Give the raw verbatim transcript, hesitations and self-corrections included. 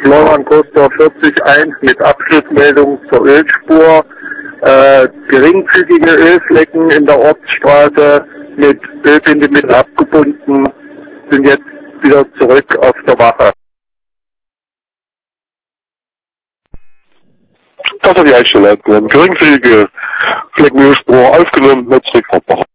Florian Costa vierzig eins mit Abschlussmeldung zur Ölspur. Äh, geringfügige Ölflecken in der Ortsstraße mit Ölbindemittel abgebunden, sind jetzt wieder zurück auf der Wache. Das hat die Einstellung. Geringfügige Fleckenölspur aufgenommen, Netzwerk verbrochen.